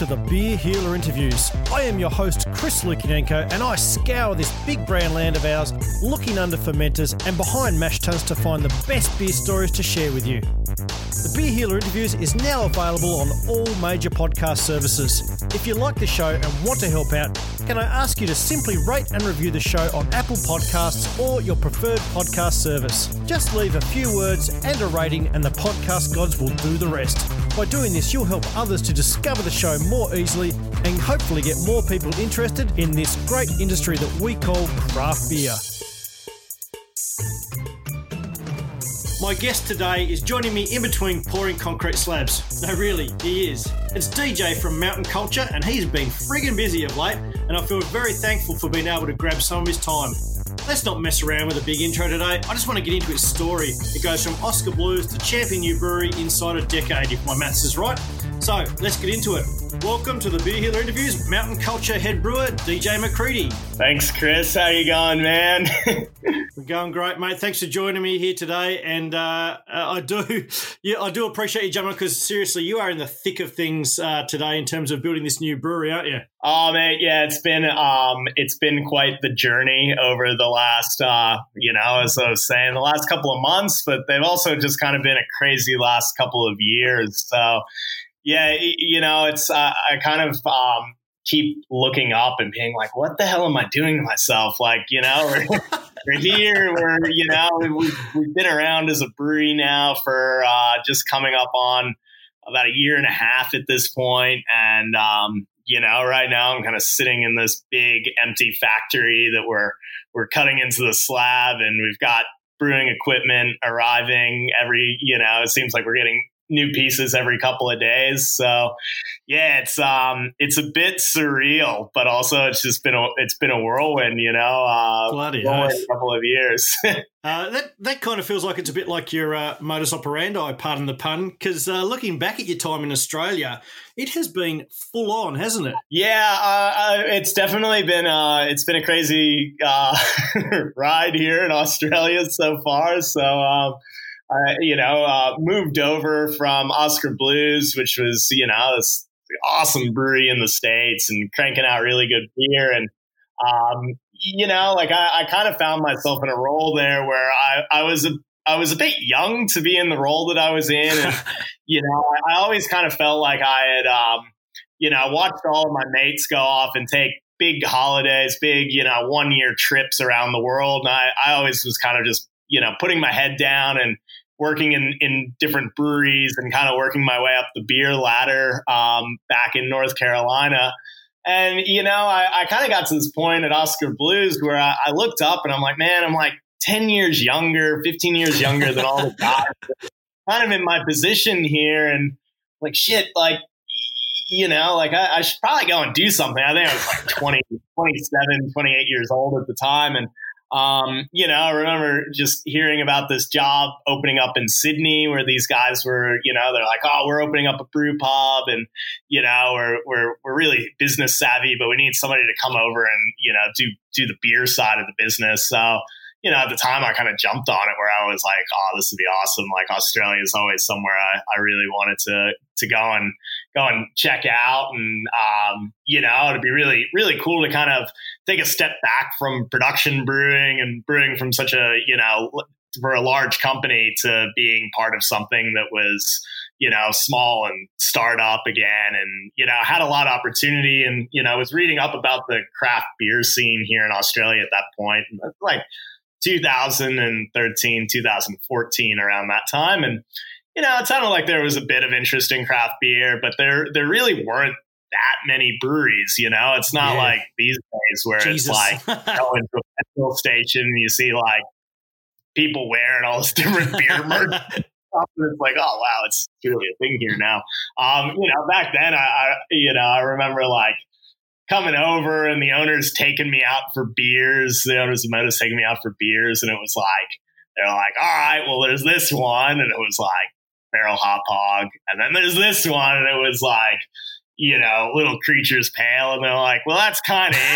to the Beer Healer Interviews. I am your host, Chris Lukinenko, and I scour this big brand land of ours, looking under fermenters and behind mash tuns to find the best beer stories to share with you. The Beer Healer Interviews is now available on all major podcast services. If you like the show and want to help out, can I ask you to simply rate and review the show on Apple Podcasts or your preferred podcast service? Just leave a few words and a rating and the podcast gods will do the rest. By doing this, you'll help others to discover the show more easily and hopefully get more people interested in this great industry that we call craft beer. My guest today is joining me in between pouring concrete slabs. No, really, he is. It's DJ from Mountain Culture, and he's been friggin' busy of late, and I feel very thankful for being able to grab some of his time. Let's not mess around with a big intro today. I just want to get into his story. It goes from Oscar Blues to champion new brewery inside a decade, if my maths is right. So, let's get into it. Welcome to the Beer Healer Interviews, Mountain Culture head brewer, DJ McCready. Thanks, Chris. How you going, man? We're going great, mate. Thanks for joining me here today. And I do appreciate you jumping on, because seriously, you are in the thick of things today in terms of building this new brewery, aren't you? Oh, man, yeah, it's been quite the journey over the last, as I was saying, the last couple of months, but they've also just kind of been a crazy last couple of years. So, yeah, it's I kind of keep looking up and being like, what the hell am I doing to myself? Like, we're here, we've been around as a brewery now for just coming up on about a year and a half at this point. And, right now I'm kind of sitting in this big empty factory that we're cutting into the slab, and we've got brewing equipment arriving it seems like we're getting new pieces every couple of days. So yeah, it's a bit surreal, but also it's been a whirlwind, Bloody a couple of years. That kind of feels like it's a bit like your modus operandi, pardon the pun, because looking back at your time in Australia, it has been full on, hasn't it? Yeah, it's definitely been it's been a crazy ride here in Australia so far. So moved over from Oscar Blues, which was, this awesome brewery in the States and cranking out really good beer. And, I kind of found myself in a role there where I was a bit young to be in the role that I was in. And, I always kind of felt like I had, watched all of my mates go off and take big holidays, big, 1-year trips around the world. And I always was kind of just, putting my head down and working in different breweries and kind of working my way up the beer ladder back in North Carolina. And, I kind of got to this point at Oscar Blues where I looked up and I'm like, man, I'm like 10 years younger, 15 years younger than all the guys kind of in my position here. And like, shit, like, I should probably go and do something. I think I was like 27, 28 years old at the time. And, I remember just hearing about this job opening up in Sydney where these guys were, they're like, oh, we're opening up a brew pub and, we're really business savvy, but we need somebody to come over and, do the beer side of the business. So, at the time I kind of jumped on it where I was like, oh, this would be awesome. Like Australia is always somewhere I really wanted to go and check out. And, it'd be really, really cool to kind of take a step back from production brewing and brewing from such a, for a large company to being part of something that was, small and startup again. And, had a lot of opportunity and, I was reading up about the craft beer scene here in Australia at that point. And like 2013, 2014, around that time. And, it sounded like there was a bit of interest in craft beer, but there really weren't that many breweries, It's not like these days where it's like go into a petrol station and you see like people wearing all this different beer merch. It's like, oh wow, it's really a thing here now. Back then I remember like coming over and the owners taking me out for beers. The owners of Motus taking me out for beers, and it was like they're like, all right, well, there's this one, and it was like Barrel Hop Hog, and then there's this one, and it was like, Little Creatures Pale, and they're like, well, that's kind of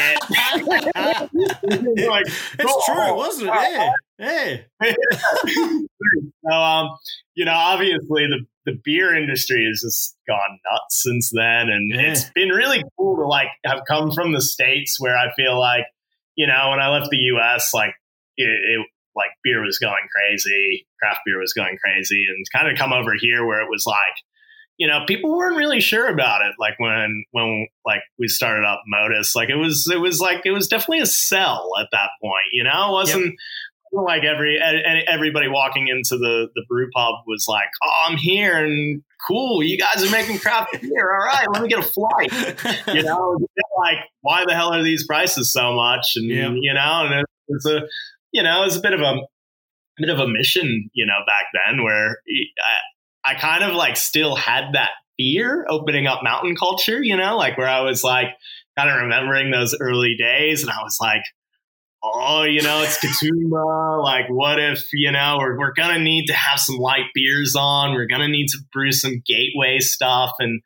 it. Like, it's true, wasn't it? Yeah. So, obviously the beer industry has just gone nuts since then. And it's been really cool to like have come from the States where I feel like, you know, when I left the US, like it like beer was going crazy, craft beer was going crazy, and kind of come over here where it was like, you know, people weren't really sure about it. Like when like we started up Modus, like it was definitely a sell at that point, you know, it wasn't like everybody walking into the brew pub was like, oh, I'm here and cool, you guys are making craft beer. All right, let me get a flight. You know, like, why the hell are these prices so much? And, you know, and it's a, you know, it was a bit of a mission, you know, back then where I kind of like still had that fear opening up mountain culture, you know, like where I was like kind of remembering those early days and I was like, oh, you know, it's Katoomba. Like, what if, you know, we're going to need to have some light beers on. We're going to need to brew some gateway stuff. And,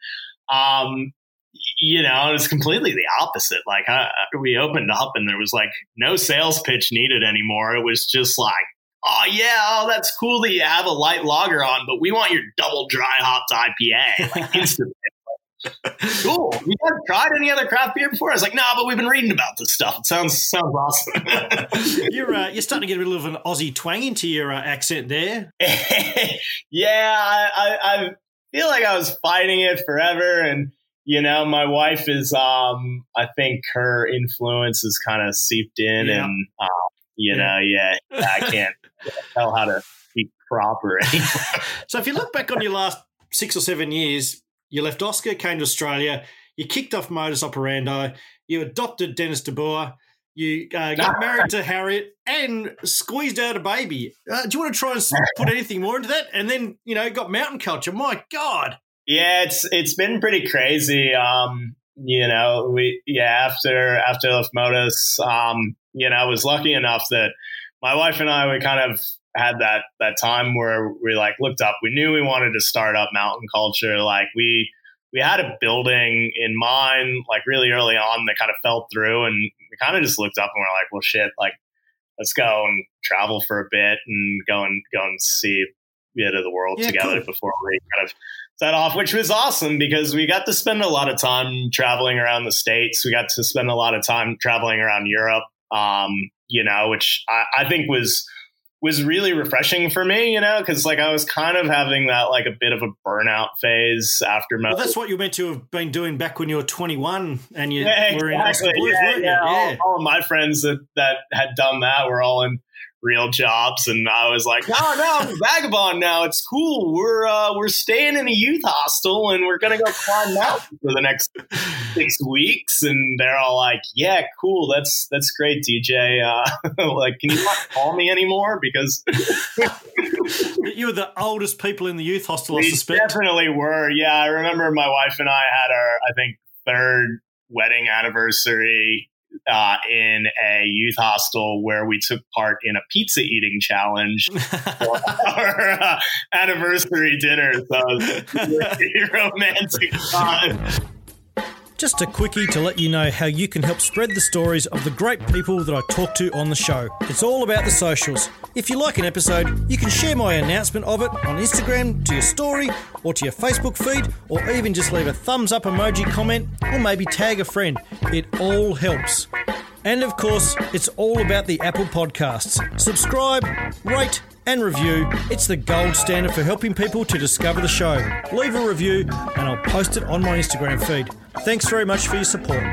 you know, it's completely the opposite. Like we opened up and there was like no sales pitch needed anymore. It was just like, oh, yeah, oh, that's cool that you have a light lager on, but we want your double dry hopped IPA, like instantly. Cool. You haven't tried any other craft beer before? I was like, no, but we've been reading about this stuff. It sounds awesome. You're starting to get a little of an Aussie twang into your accent there. Yeah, I feel like I was fighting it forever, and you know, my wife is, I think her influence has kind of seeped in, and you know, I can't tell how to speak proper anymore. So if you look back on your last 6 or 7 years, you left Oscar, came to Australia, you kicked off Modus Operandi, you adopted Dennis de Boer, you got married to Harriet and squeezed out a baby. Do you want to try and put anything more into that? And then, you know, got mountain culture. My God. Yeah, it's been pretty crazy. You know, after I left Modus, you know, I was lucky enough that my wife and I, we kind of had that time where we like looked up, we knew we wanted to start up mountain culture. Like we had a building in mind, like really early on that kind of fell through, and we kind of just looked up and we're like, well, shit, like let's go and travel for a bit and go and see a bit of the world together before we kind of set off, which was awesome because we got to spend a lot of time traveling around the States. We got to spend a lot of time traveling around Europe, you know, which I think was really refreshing for me, you know, because like I was kind of having that like a bit of a burnout phase after Modus. Well, that's what you meant to have been doing back when you were 21 and you were in Oscar Blues, weren't you? Yeah. All of my friends that had done that were all in real jobs, and I was like, no, I'm a vagabond now. It's cool. We're staying in a youth hostel, and we're gonna go climb mountains for the next 6 weeks. And they're all like, yeah, cool. That's great, DJ. Like, can you not call me anymore? Because you were the oldest people in the youth hostel, I suspect. Definitely were. Yeah, I remember my wife and I had our, I think, 3rd wedding anniversary in a youth hostel where we took part in a pizza eating challenge for our anniversary dinner. So it was a really romantic time. Just a quickie to let you know how you can help spread the stories of the great people that I talk to on the show. It's all about the socials. If you like an episode, you can share my announcement of it on Instagram to your story or to your Facebook feed, or even just leave a thumbs up emoji comment or maybe tag a friend. It all helps. And of course, it's all about the Apple Podcasts. Subscribe, rate, and review. It's the gold standard for helping people to discover the show. Leave a review and I'll post it on my Instagram feed. Thanks very much for your support.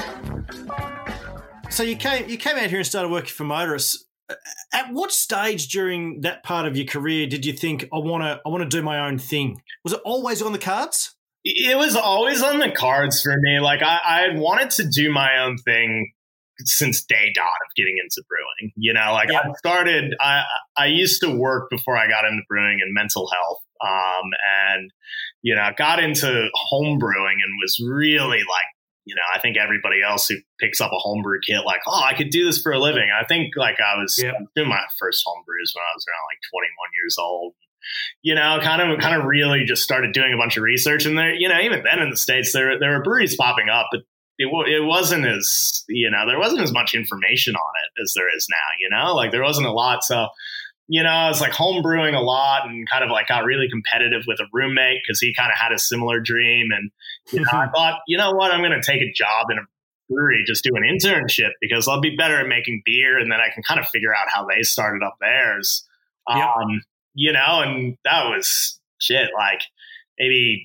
So you came out here and started working for Modus. At what stage during that part of your career did you think, I want to do my own thing? Was it always on the cards? It was always on the cards for me. Like I had wanted to do my own thing since day dot of getting into brewing. You know, like I used to work before I got into brewing in mental health. And, you know, got into home brewing and was really like, you know, I think everybody else who picks up a homebrew kit, like, oh, I could do this for a living. I think like I was doing my first homebrews when I was around like 21 years old. You know, kind of really just started doing a bunch of research. And there, you know, even then in the States, there were breweries popping up, but it wasn't as, you know, there wasn't as much information on it as there is now, you know, like there wasn't a lot. So I was like home brewing a lot and kind of like got really competitive with a roommate because he kind of had a similar dream. And, I thought, you know what, I'm going to take a job in a brewery, just do an internship because I'll be better at making beer. And then I can kind of figure out how they started up theirs. Yep. And that was shit, like maybe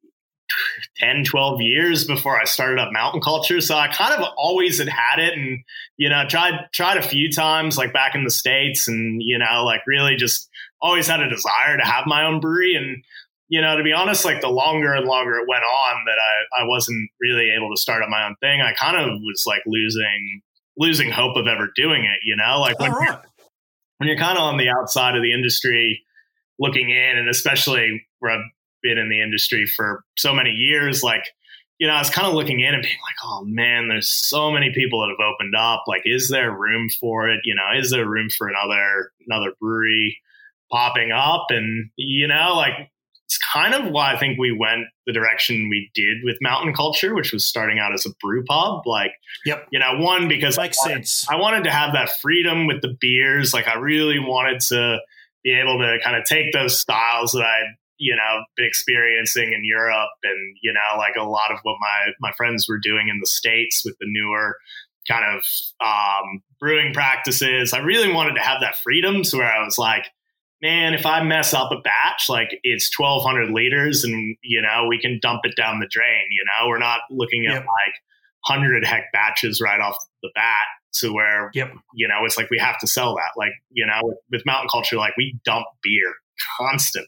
10, 12 years before I started up Mountain Culture. So I kind of always had it and, tried a few times like back in the States and, like really just always had a desire to have my own brewery. And, to be honest, like the longer and longer it went on that I wasn't really able to start up my own thing, I kind of was like losing hope of ever doing it, like when you're kind of on the outside of the industry looking in, and especially where I've been in the industry for so many years, like, I was kind of looking in and being like, oh man, there's so many people that have opened up. Like, is there room for it? Is there room for another brewery popping up? And, like, it's kind of why I think we went the direction we did with Mountain Culture, which was starting out as a brew pub. Like, one, because makes sense. I wanted to have that freedom with the beers. Like, I really wanted to be able to kind of take those styles that I'd, been experiencing in Europe and, like a lot of what my friends were doing in the States with the newer kind of brewing practices. I really wanted to have that freedom to where I was like, man, if I mess up a batch, like it's 1,200 liters and, we can dump it down the drain. We're not looking at like 100 hect batches right off the bat to where, it's like we have to sell that. Like, with Mountain Culture, like we dump beer constantly.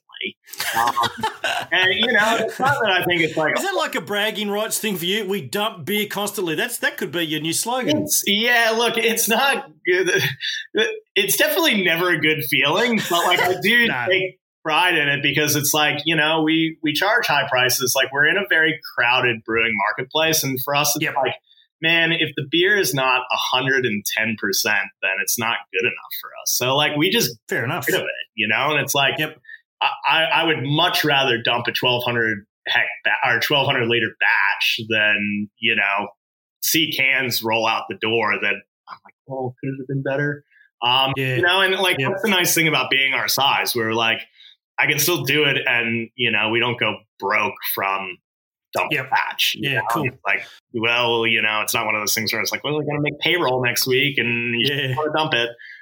And, it's not that I think it's like... Is that like a bragging rights thing for you? We dump beer constantly. That could be your new slogan. Look, it's not good. It's definitely never a good feeling, but like I do take pride in it because it's like, we charge high prices. Like we're in a very crowded brewing marketplace. And for us, it's like, man, if the beer is not 110%, then it's not good enough for us. So like we just fair enough get rid of it, and it's like I would much rather dump a 1,200 or 1,200 liter batch than see cans roll out the door that I'm like, oh, could it have been better? And like that's the nice thing about being our size. We're like, I can still do it, and we don't go broke from dump the batch. Cool. Like, well, it's not one of those things where it's like, well, we're gonna make payroll next week, and you want to dump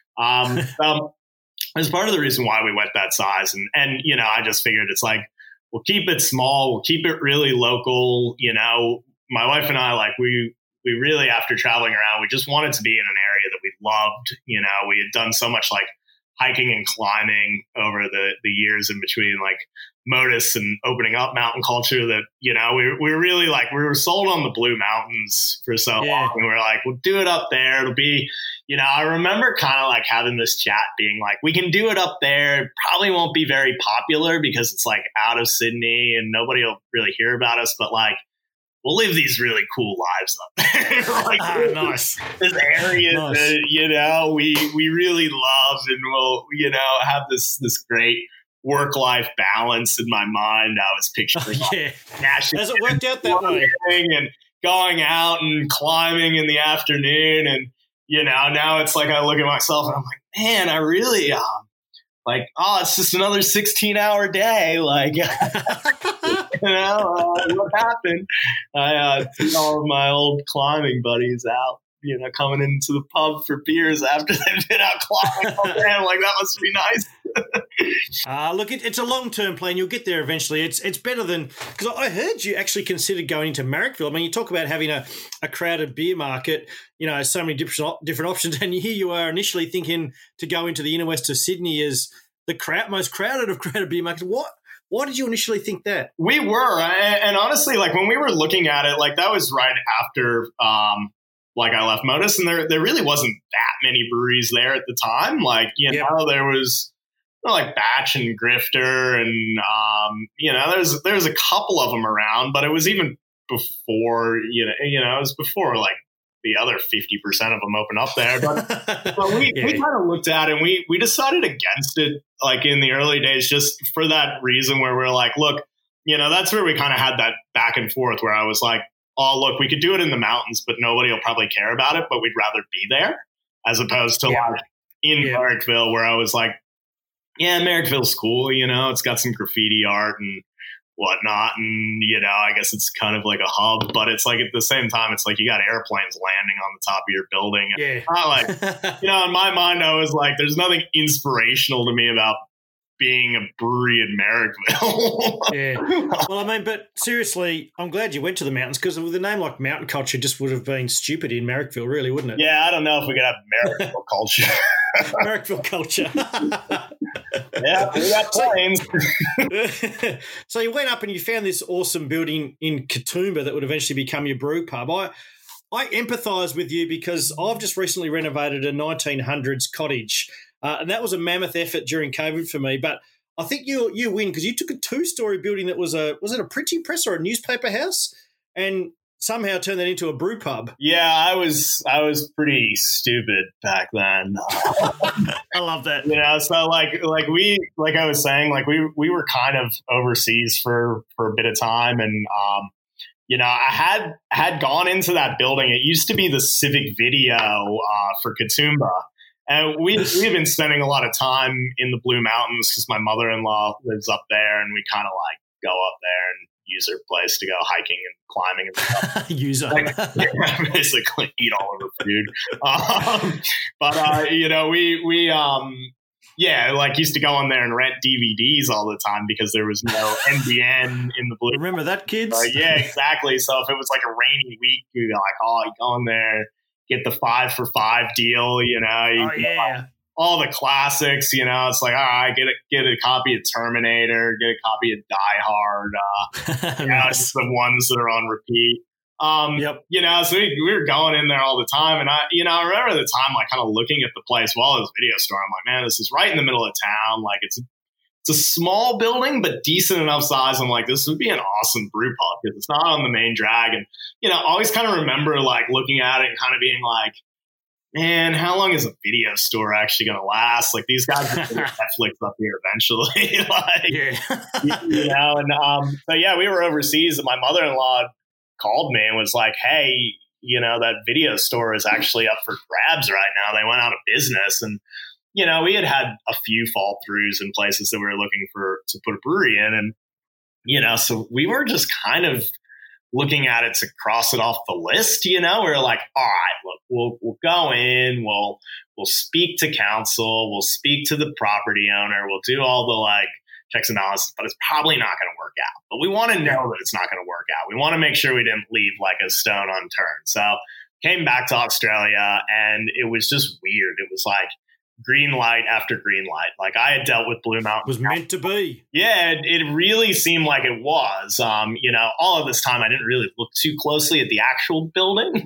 it. It's part of the reason why we went that size, and I just figured it's like we'll keep it small, we'll keep it really local. My wife and I, like we really, after traveling around, we just wanted to be in an area that we loved. We had done so much like hiking and climbing over the years in between like Modus and opening up Mountain Culture that, we were really like, we were sold on the Blue Mountains for so long. And we were like, we'll do it up there. It'll be, I remember kind of like having this chat being like, we can do it up there. It probably won't be very popular because it's like out of Sydney and nobody will really hear about us. But like, we'll live these really cool lives up there. Like, nice. This area that, we really love, and we'll, have this great work-life balance in my mind. I was picturing Has it worked out that way? And going out and climbing in the afternoon. And, now it's like I look at myself and I'm like, man, I really it's just another 16-hour day. Like, what happened? I see all of my old climbing buddies out, coming into the pub for beers after they've been out climbing all day. I'm like, that must be nice. Look, it's a long-term plan. You'll get there eventually. It's better than, because I heard you actually considered going into Marrickville. I mean, you talk about having a crowded beer market, so many different options, and here you are initially thinking to go into the inner west of Sydney as the most crowded of crowded beer markets. Why did you initially think that? We were, and honestly, like when we were looking at it, like that was right after like I left Modus, and there really wasn't that many breweries there at the time. Like, there was like Batch and Grifter, and there's a couple of them around, but it was even before it was before like the other 50% of them open up there. But we kind of looked at it and we decided against it like in the early days, just for that reason where we're like, look, that's where we kind of had that back and forth where I was like, oh, look, we could do it in the mountains, but nobody will probably care about it, but we'd rather be there as opposed to like in Marrickville where I was like, Yeah, Merrickville's cool. It's got some graffiti art and whatnot. And, I guess it's kind of like a hub, but it's like at the same time, it's like you got airplanes landing on the top of your building. And Yeah. not like, in my mind, I was like, there's nothing inspirational to me about being a brewery in Merrickville. Yeah. Well, I mean, but seriously, I'm glad you went to the mountains, because with a name like Mountain Culture just would have been stupid in Merrickville, really, wouldn't it? Yeah, I don't know if we could have Merrickville culture. Merrickville culture. Yeah, we got planes. So you went up and you found this awesome building in Katoomba that would eventually become your brew pub. I empathise with you because I've just recently renovated a 1900s cottage. And that was a mammoth effort during COVID for me. But I think you win, because you took a 2-story building that was it a printing press or a newspaper house, and somehow turned that into a brew pub. Yeah, I was pretty stupid back then. I love that. So like I was saying, like we were kind of overseas for a bit of time, and I had gone into that building. It used to be the Civic Video for Katoomba. And we've been spending a lot of time in the Blue Mountains because my mother-in-law lives up there, and we kind of like go up there and use her place to go hiking and climbing and stuff. Use her. Basically eat all of her food. We used to go in there and rent DVDs all the time because there was no NBN in the Blue. Remember that, kids? Yeah, exactly. So if it was like a rainy week, you'd be like, you go in there, get the 5 for $5 deal, all the classics, it's like, all right, get a copy of Terminator, get a copy of Die Hard, just the ones that are on repeat. Yep. So we were going in there all the time, and I remember the time, like, kind of looking at the place while it was a video store. I'm like, man, this is right in the middle of town. Like, it's a small building, but decent enough size. I'm like, this would be an awesome brew pub because it's not on the main drag. And, I always kind of remember like looking at it and kind of being like, man, how long is a video store actually going to last? Like, these guys are going to Netflix up here eventually. We were overseas, and my mother-in-law called me and was like, hey, that video store is actually up for grabs right now. They went out of business. And, we had a few fall throughs in places that we were looking to put a brewery in. And, so we were just kind of looking at it to cross it off the list. We were like, all right, look, we'll go in, we'll speak to council, we'll speak to the property owner, we'll do all the like checks and balances, but it's probably not going to work out. But we want to know that it's not going to work out. We want to make sure we didn't leave like a stone unturned. So came back to Australia, and it was just weird. It was like green light after green light. Like, I had dealt with Blue Mountain. It was meant to be. Yeah, it really seemed like it was. All of this time, I didn't really look too closely at the actual building.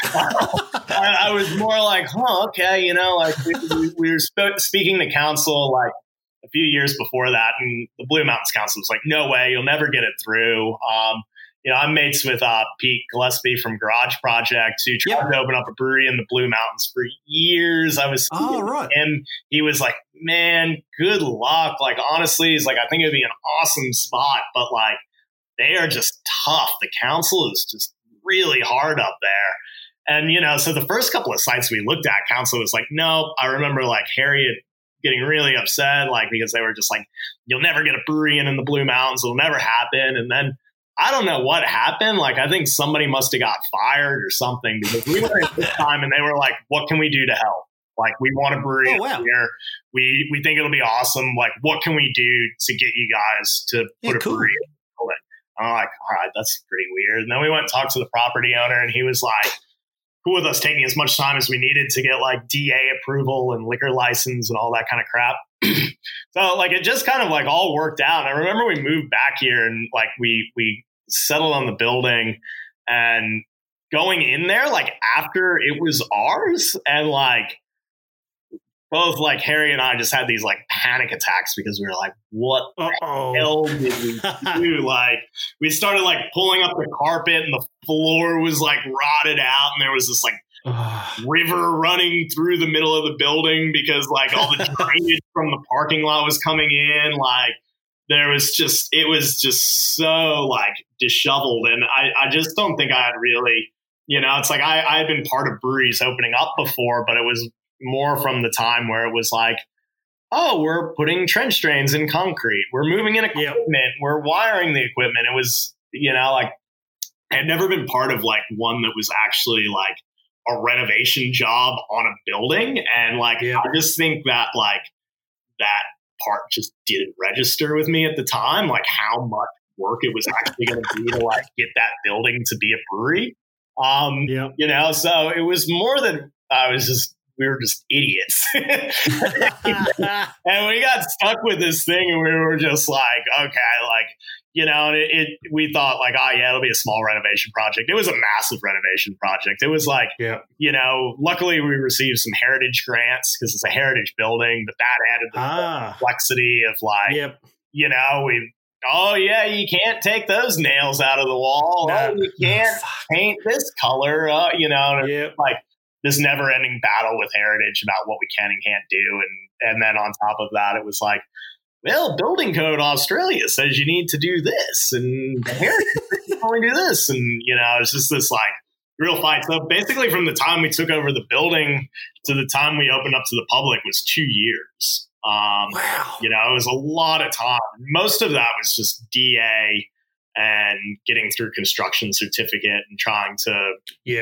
I was more like, okay, like we were speaking to council like a few years before that, and the Blue Mountains Council was like, no way, you'll never get it through. I'm mates with Pete Gillespie from Garage Project, who tried to open up a brewery in the Blue Mountains for years. I was right. And he was like, man, good luck. Like, honestly, he's like, I think it'd be an awesome spot, but like, they are just tough. The council is just really hard up there. And, so the first couple of sites we looked at, council was like, no. I remember like Harriet getting really upset, like, because they were just like, you'll never get a brewery in the Blue Mountains. It'll never happen. And then I don't know what happened. Like, I think somebody must have got fired or something, because we were at this time and they were like, what can we do to help? Like, we want a brewery here. We think it'll be awesome. Like, what can we do to get you guys to put a brewery in? I'm like, all right, that's pretty weird. And then we went and talked to the property owner, and he was like, cool with us taking as much time as we needed to get like DA approval and liquor license and all that kind of crap. So like, it just kind of like all worked out. And I remember we moved back here, and like we settled on the building, and going in there like after it was ours, and like both like Harry and I just had these like panic attacks because we were like, what the hell did we do? Like, we started like pulling up the carpet, and the floor was like rotted out, and there was this like river running through the middle of the building because like all the drainage from the parking lot was coming in. Like, it was just so like disheveled. And I just don't think I had really, it's like I had been part of breweries opening up before, but it was more from the time where it was like, oh, we're putting trench drains in concrete. We're moving in equipment. Yep. We're wiring the equipment. It was, like I had never been part of like one that was actually like a renovation job on a building. And like, I just think that like that part just didn't register with me at the time, like how much work it was actually going to be to like get that building to be a brewery. So it was more than we were just idiots. And we got stuck with this thing and we were just like, okay, like, we thought like, oh yeah, it'll be a small renovation project. It was a massive renovation project. It was like, luckily we received some heritage grants because it's a heritage building, but that added the complexity of like, you can't take those nails out of the wall. No. Oh, you can't paint this color, like this never ending battle with heritage about what we can and can't do. And then on top of that, it was like, well, building code Australia says you need to do this and heritage only do this. And, it's just this like real fight. So basically from the time we took over the building to the time we opened up to the public was 2 years. Wow. It was a lot of time. Most of that was just DA and getting through construction certificate and trying to,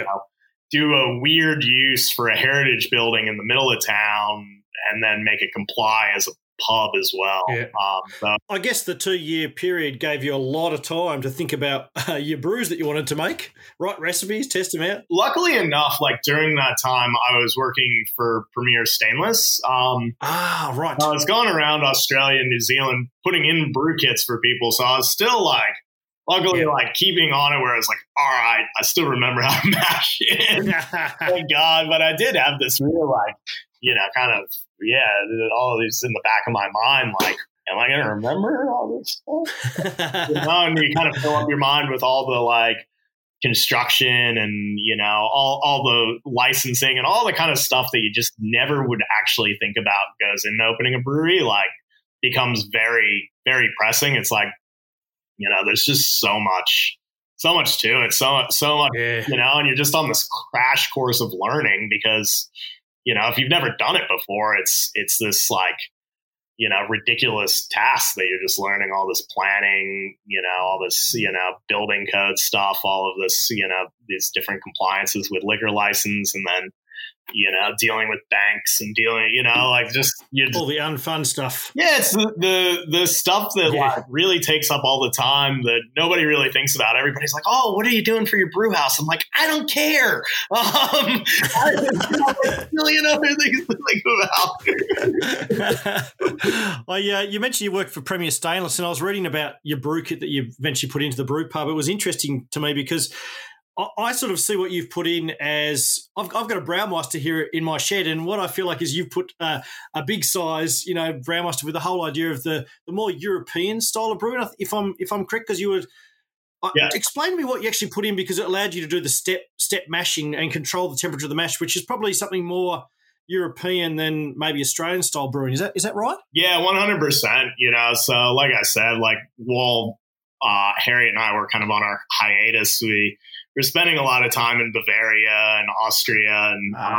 do a weird use for a heritage building in the middle of town and then make it comply as a pub as well. So I guess the 2-year period gave you a lot of time to think about your brews that you wanted to make, write recipes, test them out. Luckily enough, like during that time, I was working for Premier Stainless. Right. I was going around Australia and New Zealand putting in brew kits for people. So I was still like, luckily, like keeping on it where I was like, all right, I still remember how to mash it. Thank God. But I did have this real like, kind of, all of these in the back of my mind, like, am I going to remember all this stuff? And you kind of fill up your mind with all the like construction and, all the licensing and all the kind of stuff that you just never would actually think about goes into opening a brewery, like becomes very, very pressing. It's like, there's just so much to it. So much, and you're just on this crash course of learning because, if you've never done it before, it's this like, ridiculous task that you're just learning all this planning, all this, building code stuff, all of this, these different compliances with liquor license and then, dealing with banks and dealing, like just all the unfun stuff. Yeah, it's the stuff that like really takes up all the time that nobody really thinks about. Everybody's like, "Oh, what are you doing for your brew house?" I'm like, "I don't care." I have a million other things to think about. You mentioned you worked for Premier Stainless, and I was reading about your brew kit that you eventually put into the brew pub. It was interesting to me because I sort of see what you've put in as I've got a Braumeister here in my shed, and what I feel like is you've put a big size, Braumeister with the whole idea of the more European style of brewing. If I'm correct, because you would explain to me what you actually put in because it allowed you to do the step mashing and control the temperature of the mash, which is probably something more European than maybe Australian style brewing. Is that right? Yeah, 100%. So like I said, like while Harriet and I were kind of on our hiatus, we're spending a lot of time in Bavaria and Austria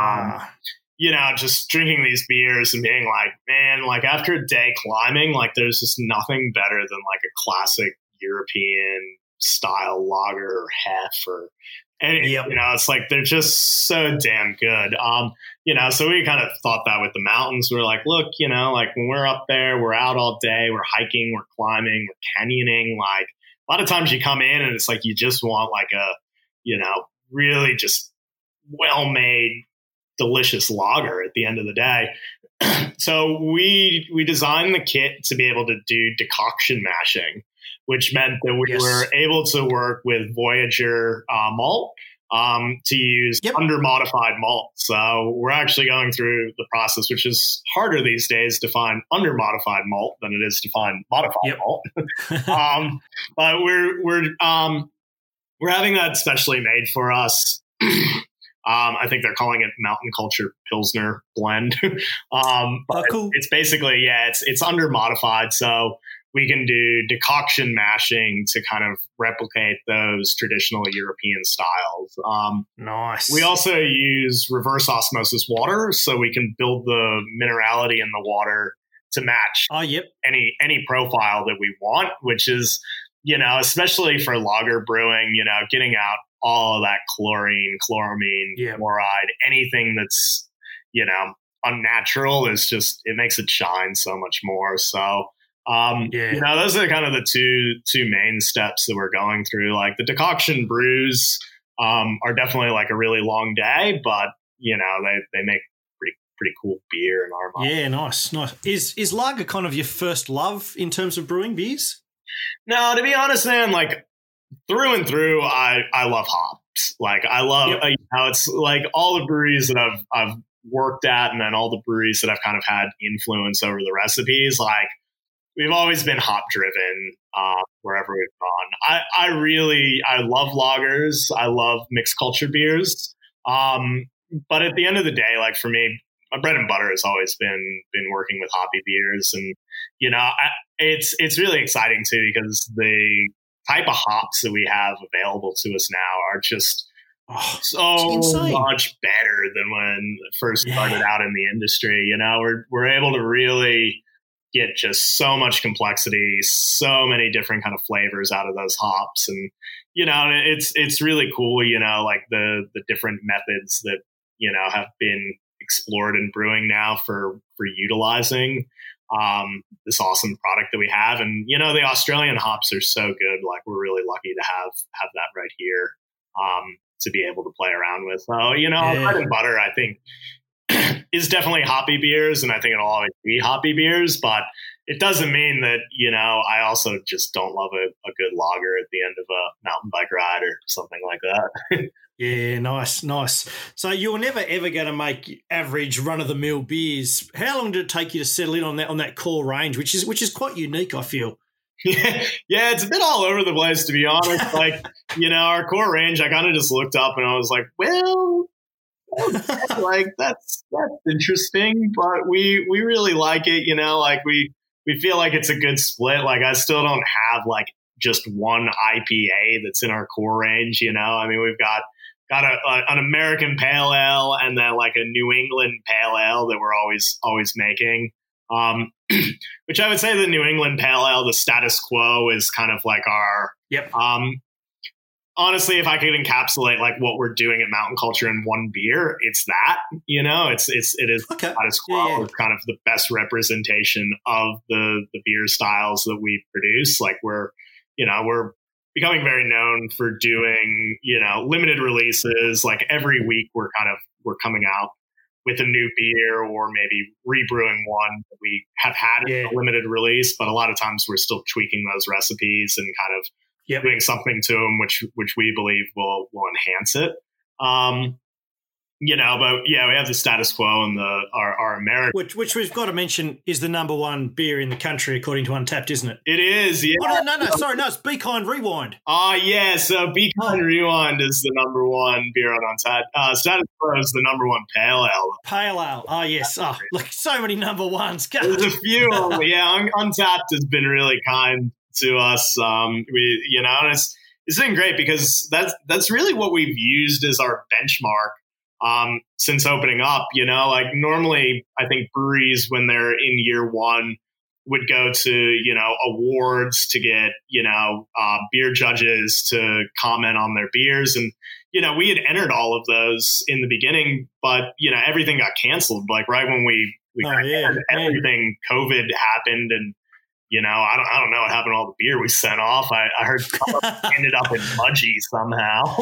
and, just drinking these beers and being like, man, like after a day climbing, like there's just nothing better than like a classic European style lager or hef or anything, it's like, they're just so damn good. So we kind of thought that with the mountains, we're like, look, like when we're up there, we're out all day, we're hiking, we're climbing, we're canyoning. Like a lot of times you come in and it's like, you just want like a, really just well-made, delicious lager at the end of the day. So we designed the kit to be able to do decoction mashing, which meant that we were able to work with Voyager malt to use under-modified malt. So we're actually going through the process, which is harder these days to find under-modified malt than it is to find modified malt. But we're having that specially made for us. I think they're calling it Mountain Culture Pilsner Blend. But cool. It's basically, it's under modified. So we can do decoction mashing to kind of replicate those traditional European styles. Nice. We also use reverse osmosis water, so we can build the minerality in the water to match Oh, yep. any profile that we want, which is, especially for lager brewing, getting out all of that chlorine, chloramine, chloride, anything that's, unnatural is just, it makes it shine so much more. So, those are kind of the two main steps that we're going through. Like the decoction brews are definitely like a really long day, but they make pretty cool beer in our mind. Yeah, nice. Is lager kind of your first love in terms of brewing beers? No, to be honest, man, like through and through, I love hops. Like I love, it's like all the breweries that I've worked at, and then all the breweries that I've kind of had influence over the recipes. Like we've always been hop driven wherever we've gone. I love lagers. I love mixed culture beers. But at the end of the day, like for me, my bread and butter has always been working with hoppy beers, and it's really exciting too because the type of hops that we have available to us now are just so much better than when it first started out in the industry. We're able to really get just so much complexity, so many different kind of flavors out of those hops, and it's really cool. Like the different methods that have been explored in brewing now for utilizing this awesome product that we have. And the Australian hops are so good. Like we're really lucky to have that right here to be able to play around with. So bread and butter, I think, is definitely hoppy beers, and I think it'll always be hoppy beers, but it doesn't mean that I also just don't love a good lager at the end of a mountain bike ride or something like that. Yeah, nice. So you were never ever going to make average run of the mill beers. How long did it take you to settle in on that core range, which is quite unique, I feel? Yeah, it's a bit all over the place, to be honest. Like our core range, I kind of just looked up and I was like, well, like that's interesting, but we really like it. Like we feel like it's a good split. Like I still don't have like just one IPA that's in our core range. I mean, we've got an American pale ale and then like a New England pale ale that we're always making. Which I would say the New England pale ale, the status quo, is kind of like our. Yep. Honestly, if I could encapsulate like what we're doing at Mountain Culture in one beer, it's that. It is okay. Status quo is kind of the best representation of the beer styles that we produce. Like we're becoming very known for doing, limited releases. Like every week we're coming out with a new beer or maybe rebrewing one that we have had in a limited release. But a lot of times we're still tweaking those recipes and kind of doing something to them, which we believe will enhance it. But we have the status quo and our American, which we've got to mention is the number one beer in the country according to Untapped, isn't it? It is. Yeah. Oh, no, it's Be Kind Rewind. Yeah. So Be Kind Rewind is the number one beer on Untapped. Status quo is the number one pale ale. Pale ale. Oh yes. Oh, look, so many number ones. God. There's a few. Untapped has been really kind to us. It's been great because that's really what we've used as our benchmark. Since opening up, like normally I think breweries when they're in year one would go to, awards to get, beer judges to comment on their beers. And, we had entered all of those in the beginning, but, everything got canceled. Like right when we everything, COVID happened and, I don't know what happened to all the beer we sent off. I heard ended up in Mudgee somehow.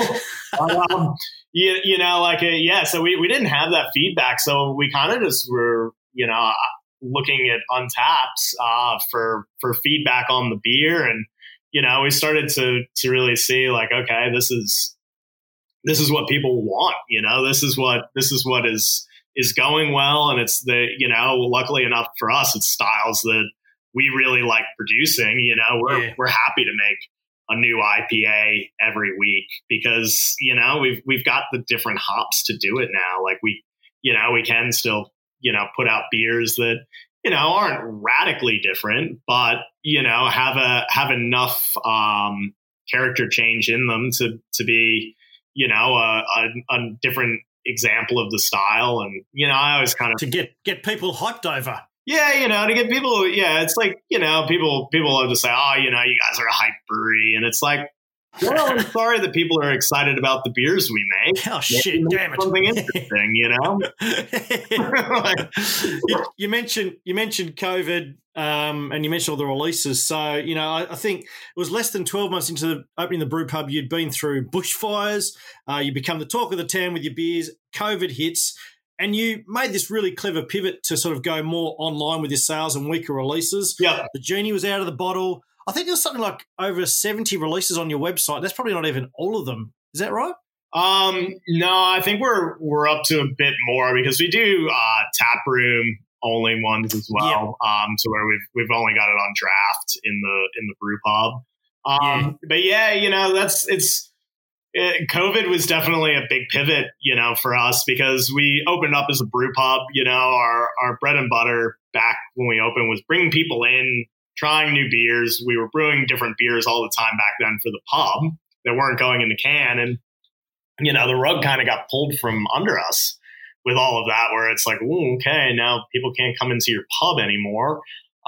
So we didn't have that feedback. So we kind of just were, looking at Untapped for feedback on the beer. And, we started to really see like, okay, this is what people want. This is what is going well. And it's luckily enough for us, it's styles that we really like producing. We're happy to make a new IPA every week because, we've got the different hops to do it now. Like we can still, put out beers that, aren't radically different, but, have enough, character change in them to be, a different example of the style. And, I always kind of to get people hyped over. Yeah, to get people, it's like, people love to say, oh, you guys are a hype brewery. And it's like, well, I'm sorry that people are excited about the beers we make. Oh, shit, damn it. Something interesting, You mentioned COVID, and you mentioned all the releases. So, I think it was less than 12 months into opening the brew pub, you'd been through bushfires. You become the talk of the town with your beers. COVID hits. And you made this really clever pivot to sort of go more online with your sales and weaker releases. Yeah. The genie was out of the bottle. I think there's something like over 70 releases on your website. That's probably not even all of them. Is that right? No, I think we're up to a bit more because we do tap room only ones as well. To where we've only got it on draft in the brew pub. But COVID was definitely a big pivot, for us because we opened up as a brew pub. Our bread and butter back when we opened was bringing people in, trying new beers. We were brewing different beers all the time back then for the pub that weren't going in the can. And, the rug kind of got pulled from under us with all of that, where it's like, ooh, okay, now people can't come into your pub anymore.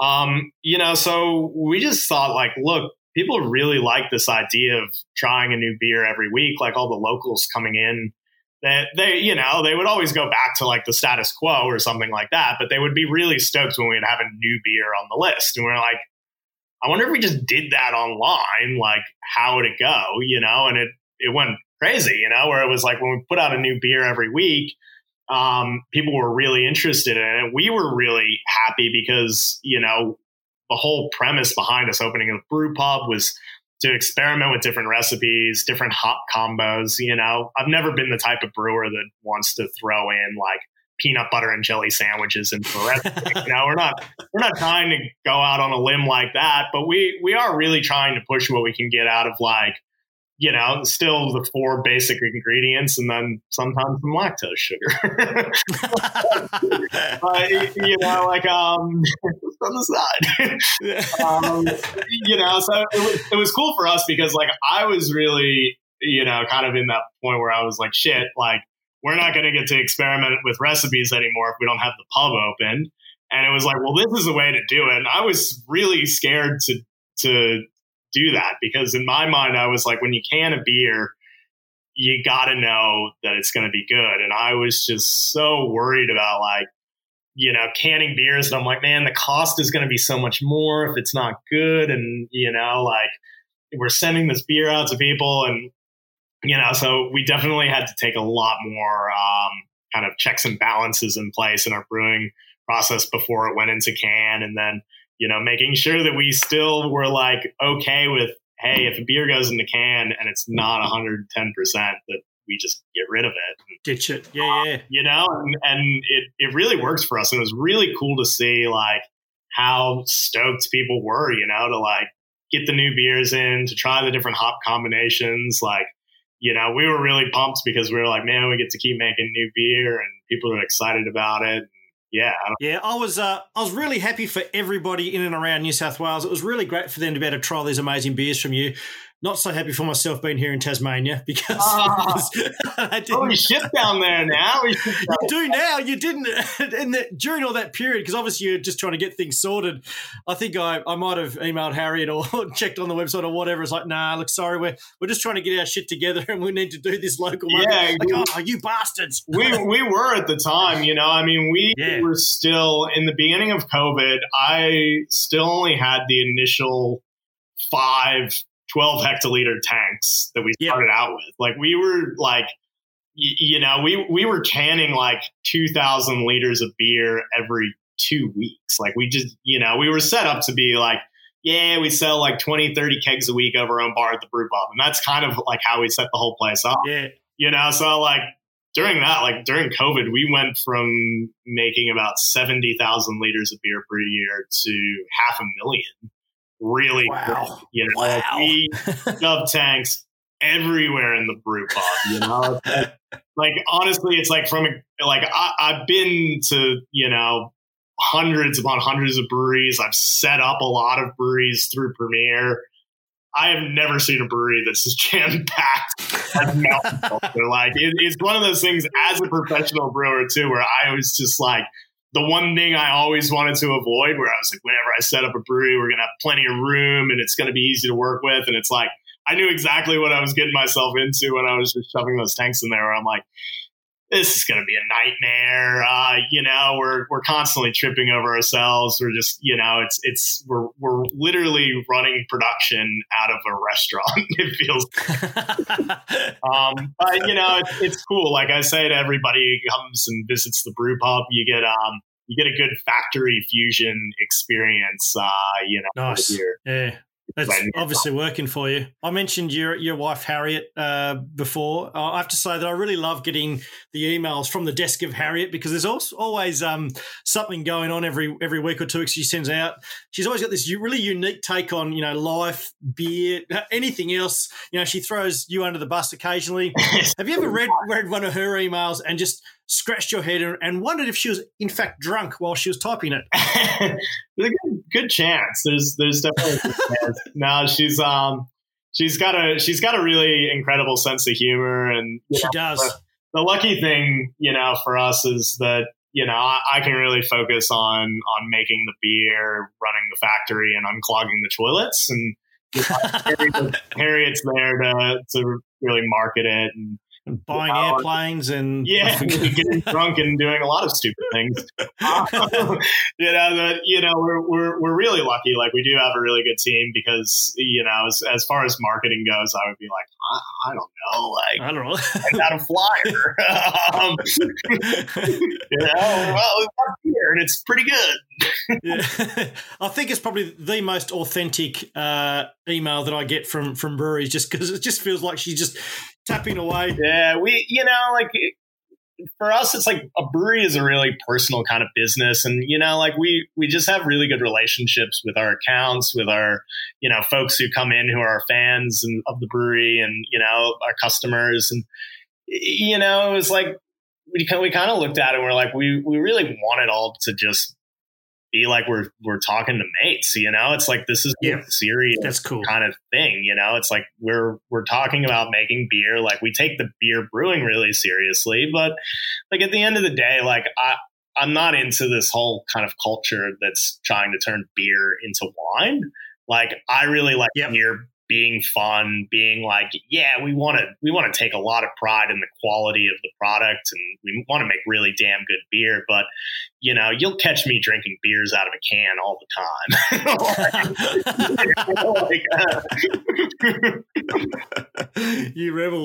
So we just thought like, look, people really like this idea of trying a new beer every week, like all the locals coming in. That they would always go back to like the status quo or something like that, but they would be really stoked when we'd have a new beer on the list. And we're like, I wonder if we just did that online, like how would it go? And it went crazy, where it was like when we put out a new beer every week, people were really interested in it. We were really happy because, the whole premise behind us opening a brew pub was to experiment with different recipes, different hop combos. I've never been the type of brewer that wants to throw in like peanut butter and jelly sandwiches into a recipe. We're not trying to go out on a limb like that, but we are really trying to push what we can get out of like, still the 4 basic ingredients and then sometimes some lactose sugar. Like just on the side. So it was cool for us because like I was really, kind of in that point where I was like, shit, like we're not going to get to experiment with recipes anymore if we don't have the pub open. And it was like, well, this is a way to do it. And I was really scared to do that because in my mind, I was like, when you can a beer, you got to know that it's going to be good. And I was just so worried about like, canning beers. And I'm like, man, the cost is going to be so much more if it's not good. And, like we're sending this beer out to people and, so we definitely had to take a lot more kind of checks and balances in place in our brewing process before it went into can. And then, making sure that we still were like, okay with, hey, if a beer goes in the can and it's not 110%, that we just get rid of it. Ditch it. Yeah. And it really works for us. And it was really cool to see like how stoked people were, to like get the new beers in, to try the different hop combinations. Like, we were really pumped because we were like, man, we get to keep making new beer and people are excited about it. I was really happy for everybody in and around New South Wales. It was really great for them to be able to try these amazing beers from you. Not so happy for myself being here in Tasmania because we ship down there now. You do now. You didn't during all that period because obviously you're just trying to get things sorted. I think I might have emailed Harriet or checked on the website or whatever. It's like, nah, look, sorry, we're just trying to get our shit together and we need to do this local market. You bastards. We were at the time, we were still in the beginning of COVID. I still only had the initial 12 hectoliter tanks that we started out with. Like we were like, we were canning like 2,000 liters of beer every 2 weeks. Like we just, we were set up to be like, we sell like 20, 30 kegs a week over our own bar at the brew pub. And that's kind of like how we set the whole place up. Yeah. So like during COVID, we went from making about 70,000 liters of beer per year to 500,000. Really, wow. We shove tanks everywhere in the brew pub. Like honestly, it's like I've been to hundreds upon hundreds of breweries. I've set up a lot of breweries through Premier. I have never seen a brewery that's as jam packed as Mountain Culture. Like it's one of those things as a professional brewer too, where I was just like, the one thing I always wanted to avoid, where I was like, whenever I set up a brewery, we're going to have plenty of room and it's going to be easy to work with. And it's like, I knew exactly what I was getting myself into when I was just shoving those tanks in there, where I'm like, this is going to be a nightmare. We're constantly tripping over ourselves. We're just, we're literally running production out of a restaurant. It feels, but it's cool. Like I say to everybody who comes and visits the brew pub, you get a good factory fusion experience. Nice. Yeah. It's obviously working for you. I mentioned your wife, Harriet, before. I have to say that I really love getting the emails from the desk of Harriet, because there's always something going on every week or two she sends out. She's always got this really unique take on, life, beer, anything else. She throws you under the bus occasionally. Have you ever read one of her emails and just scratched your head and wondered if she was in fact drunk while she was typing it? There's a good chance. There's definitely a good chance. No, she's got a really incredible sense of humor, and she does. The lucky thing, for us is that I can really focus on making the beer, running the factory, and unclogging the toilets, and Harriet's there to really market it and buying airplanes and getting drunk and doing a lot of stupid things. We're really lucky. Like, we do have a really good team, because as far as marketing goes, I would be like, I don't know, like, I don't know, I got a flyer. Well, it's up here and it's pretty good. Yeah. I think it's probably the most authentic email that I get from breweries, just because it just feels like she's just tapping away. Yeah, for us, it's like a brewery is a really personal kind of business. And, we just have really good relationships with our accounts, with our, folks who come in who are fans of the brewery, and, our customers. And, it was like, we kind of looked at it and we're like, we really want it all to just be like we're talking to mates, it's like, this is a serious That's cool. kind of thing, it's like we're talking about making beer. Like, we take the beer brewing really seriously, but like, at the end of the day, like, I'm not into this whole kind of culture that's trying to turn beer into wine. Like, I really like beer being fun, being like, we want to take a lot of pride in the quality of the product, and we want to make really damn good beer. But, you'll catch me drinking beers out of a can all the time. You rebel.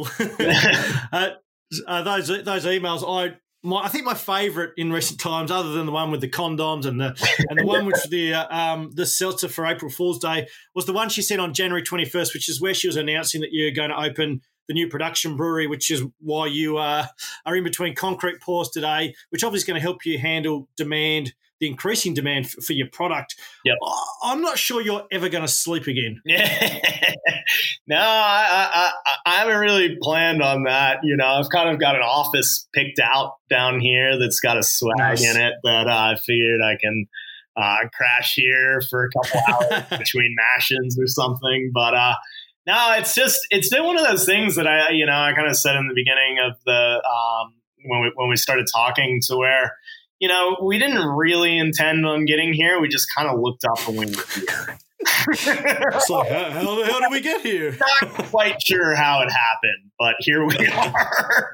Those emails, I think my favourite in recent times, other than the one with the condoms and the one with the seltzer for April Fool's Day, was the one she sent on January 21st, which is where she was announcing that you're going to open the new production brewery, which is why you are in between concrete pours today, which obviously is going to help you handle the increasing demand for your product. Yep. I'm not sure you're ever going to sleep again. No, I haven't really planned on that. I've kind of got an office picked out down here that's got a swag in it that I figured I can crash here for a couple hours between mashins or something. But no, it's been one of those things that I kind of said in the beginning of the when we started talking, to where, we didn't really intend on getting here. We just kind of looked up and we were here. It's like, how the hell did we get here? Not quite sure how it happened, but here we are.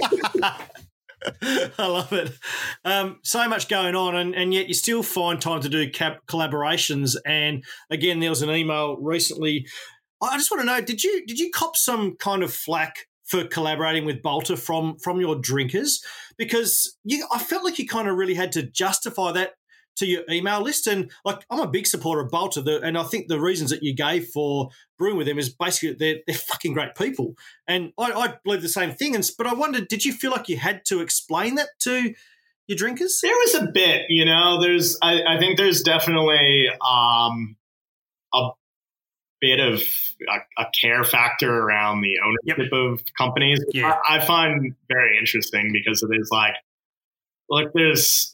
I love it. So much going on, and yet you still find time to do collaborations. And again, there was an email recently. I just want to know, did you cop some kind of flack for collaborating with Balter from your drinkers? Because I felt like you kind of really had to justify that to your email list. And like, I'm a big supporter of Balter, and I think the reasons that you gave for brewing with them is basically they're fucking great people. And I believe the same thing. But I wondered, did you feel like you had to explain that to your drinkers? There was a bit, I think there's definitely a bit of a care factor around the ownership of companies. Yeah. I find very interesting, because it is like, look, there's,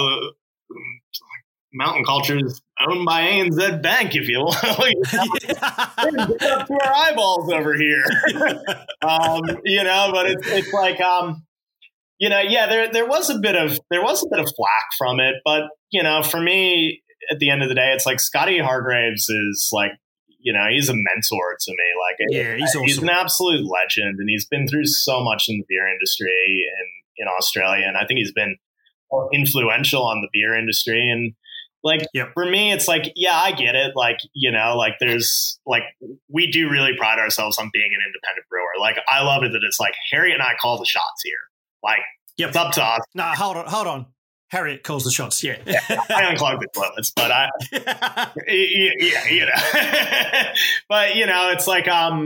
Mountain Culture's owned by ANZ Bank, if you will. Get up to our eyeballs over here. But it's like, there was a bit of flack from it, but for me, at the end of the day, it's like Scotty Hargraves is like, he's a mentor to me. Like, yeah, he's awesome. He's an absolute legend, and he's been through so much in the beer industry in Australia, and I think he's been influential on the beer industry. And like, for me, it's like, yeah, I get it. Like, like there's like, we do really pride ourselves on being an independent brewer. Like, I love it that it's like Harriet and I call the shots here. Like, it's up to us. No, hold on. Harriet calls the shots. Yeah. I unclog the toilets, but but it's like,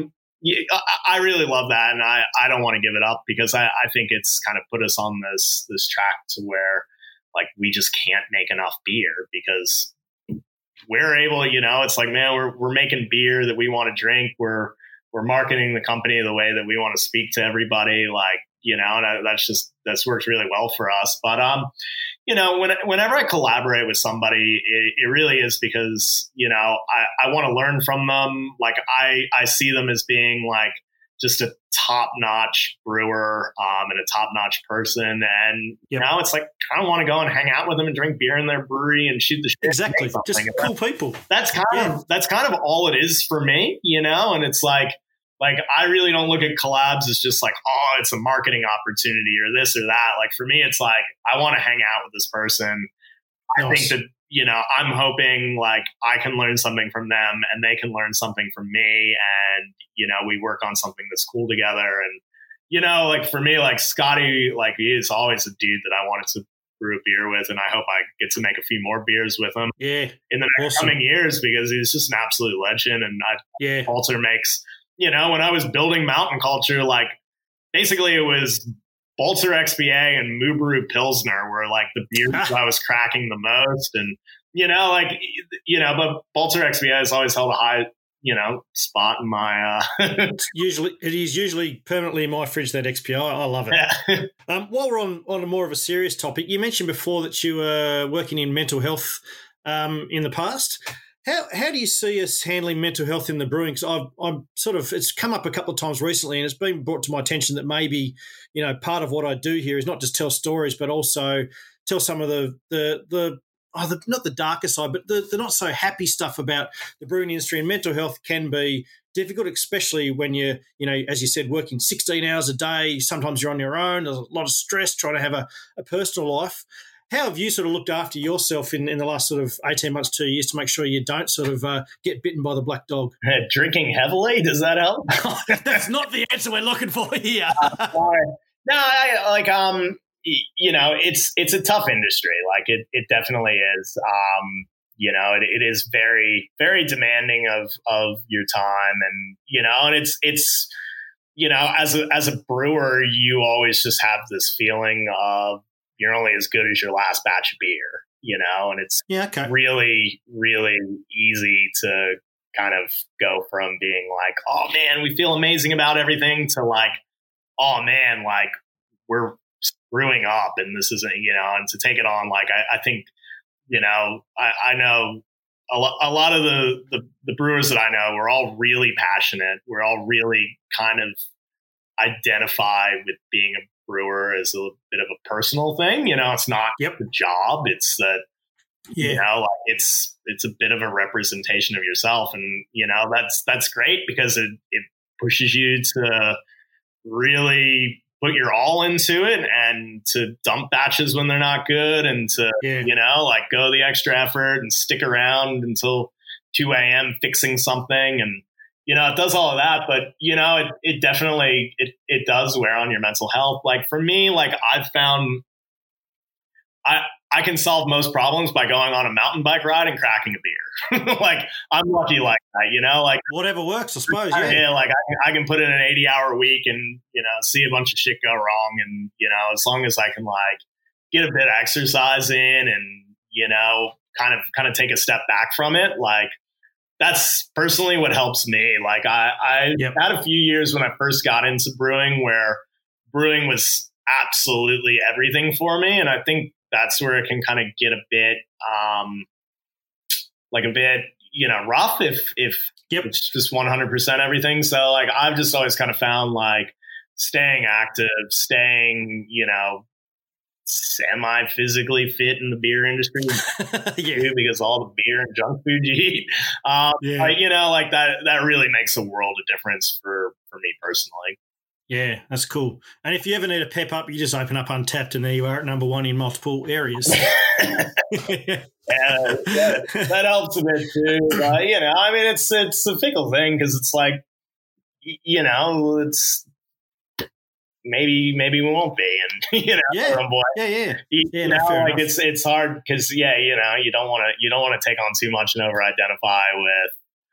I really love that. And I don't want to give it up because I think it's kind of put us on this track to where like, we just can't make enough beer because we're able, it's like, man, we're making beer that we want to drink. We're marketing the company the way that we want to speak to everybody. Like, and that's worked really well for us. But, whenever I collaborate with somebody, it really is because, I want to learn from them. Like I see them as being like just a top-notch brewer and a top-notch person. And, it's like, I kind of want to go and hang out with them and drink beer in their brewery and shoot the shit. Exactly. Just cool people. That's kind of all it is for me, and it's like I really don't look at collabs as just like, oh, it's a marketing opportunity or this or that. Like for me, it's like, I want to hang out with this person. I think that, I'm hoping like I can learn something from them and they can learn something from me. And, we work on something that's cool together. And, like for me, like Scotty, like he is always a dude that I wanted to brew a beer with. And I hope I get to make a few more beers with him in the next coming years because he's just an absolute legend. And Balter makes, when I was building Mountain Culture, like basically it was Balter XBA and Mubaru Pilsner were like the beers I was cracking the most. And, but Balter XBA has always held a high, spot in my, it is usually permanently in my fridge, that XPI. I love it. Yeah. While we're on a more of a serious topic, you mentioned before that you were working in mental health in the past. How do you see us handling mental health in the brewing? Because I'm sort of, it's come up a couple of times recently, and it's been brought to my attention that maybe, part of what I do here is not just tell stories, but also tell some of the not the darker side, but the not so happy stuff about the brewing industry. And mental health can be difficult, especially when you're, as you said, working 16 hours a day. Sometimes you're on your own. There's a lot of stress trying to have a personal life. How have you sort of looked after yourself in the last sort of 18 months, 2 years to make sure you don't sort of get bitten by the black dog? Drinking heavily, does that help? That's not the answer we're looking for here. It's a tough industry. Like it definitely is. It is very, very demanding of your time, and and it's as a brewer, you always just have this feeling of you're only as good as your last batch of beer, and it's really, really easy to kind of go from being like, oh man, we feel amazing about everything to like, oh man, like we're screwing up and this isn't, and to take it on. Like, I think, I know a lot of the brewers that I know, we're all really passionate. We're all really kind of identify with being a brewer as a bit of a personal thing. It's not the job. It's that, like it's a bit of a representation of yourself. And, that's great because it pushes you to really put your all into it and to dump batches when they're not good and to, like go the extra effort and stick around until 2 a.m. fixing something. And, it does all of that, but, it definitely, it does wear on your mental health. Like for me, like I've found I can solve most problems by going on a mountain bike ride and cracking a beer. Like I'm lucky like that, like whatever works, I suppose. Yeah. Like I can put in an 80-hour week and, see a bunch of shit go wrong. And, as long as I can like get a bit of exercise in and, kind of take a step back from it, like that's personally what helps me. Like I had a few years when I first got into brewing where brewing was absolutely everything for me. And I think that's where it can kind of get a bit, rough if it's just 100% everything. So like, I've just always kind of found like staying active, staying, semi-physically fit in the beer industry because all the beer and junk food you eat. Like that really makes a world of difference for me personally. Yeah, that's cool. And if you ever need a pep up, you just open up Untapped and there you are at number one in multiple areas. That helps a bit too. But, it's a fickle thing because it's like, it's maybe we won't be, and it's hard because you don't want to take on too much and over identify with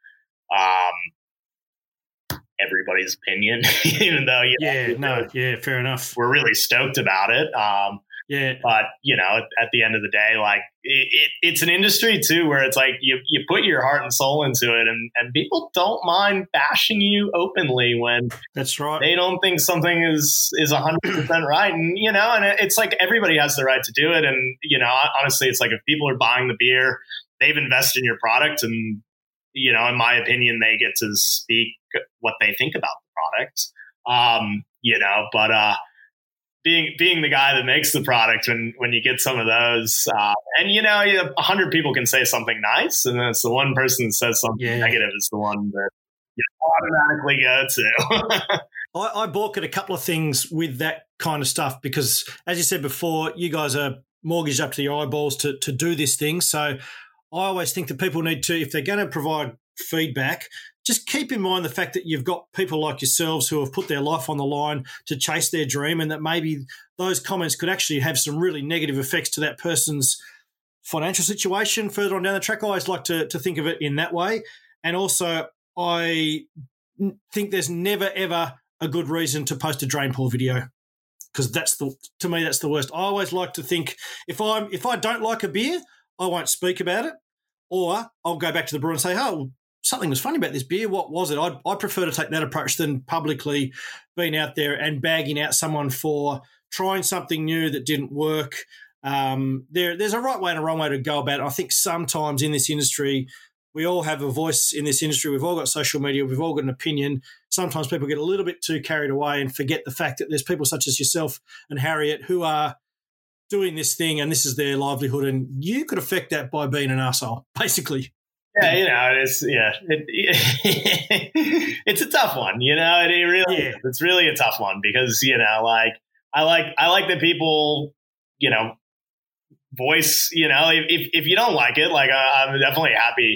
everybody's opinion, even though fair enough. We're really stoked about it. But at the end of the day, like it's an industry too where it's like you put your heart and soul into it, and people don't mind bashing you openly when that's right. They don't think something is 100% right, and and it's like everybody has the right to do it, and honestly, it's like if people are buying the beer, they've invested in your product, and in my opinion, they get to speak what they think about the product. Being the guy that makes the product, when you get some of those, and 100 people can say something nice, and then it's the one person that says something negative is the one that you automatically go to. I balk at a couple of things with that kind of stuff because, as you said before, you guys are mortgaged up to your eyeballs to do this thing. So I always think that people need to, if they're going to provide feedback, just keep in mind the fact that you've got people like yourselves who have put their life on the line to chase their dream, and that maybe those comments could actually have some really negative effects to that person's financial situation further on down the track. I always like to think of it in that way. And also, I think there's never, ever a good reason to post a drain pour video because to me, that's the worst. I always like to think if I don't like a beer, I won't speak about it, or I'll go back to the brewer and say, oh, something was funny about this beer. What was it? I prefer to take that approach than publicly being out there and bagging out someone for trying something new that didn't work. There's a right way and a wrong way to go about it. I think sometimes in this industry, we all have a voice in this industry. We've all got social media. We've all got an opinion. Sometimes people get a little bit too carried away and forget the fact that there's people such as yourself and Harriet who are doing this thing and this is their livelihood, and you could affect that by being an arsehole, basically. Yeah, it's it's a tough one, it's really a tough one because, I like that people, voice, if you don't like it, like I'm definitely happy,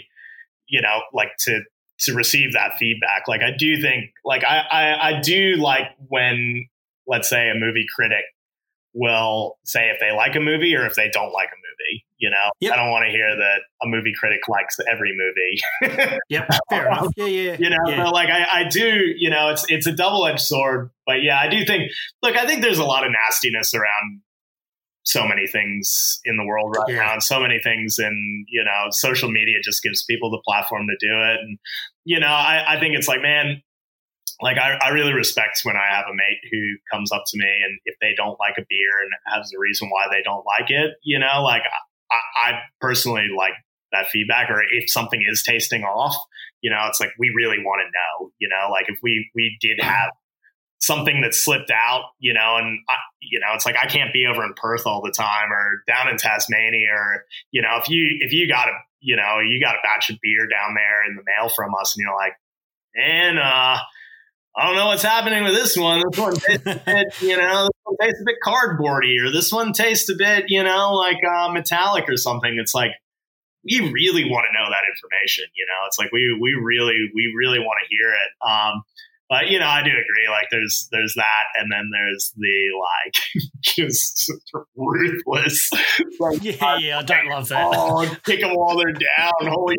to receive that feedback. Like I do think, like I do like when, let's say, a movie critic will say if they like a movie or if they don't like a movie. Yep. I don't want to hear that a movie critic likes every movie. Yep, fair enough. Yeah. But like I do, it's a double-edged sword. But yeah, I do think. Look, I think there's a lot of nastiness around so many things in the world right now, and so many things in social media just gives people the platform to do it. And I think it's like, man. Like I really respect when I have a mate who comes up to me and if they don't like a beer and has a reason why they don't like it, like I personally like that feedback. Or if something is tasting off, it's like we really want to know, like if we did have something that slipped out, and it's like I can't be over in Perth all the time or down in Tasmania, or if you got a batch of beer down there in the mail from us, and you're like, man, I don't know what's happening with this one. This one tastes a bit, this one tastes a bit cardboardy, or this one tastes a bit, like metallic or something. It's like we really want to know that information. It's like we really want to hear it. But I do agree. Like there's that, and then there's the just ruthless. Like, I don't love that. Oh, kick them while they're down. Holy.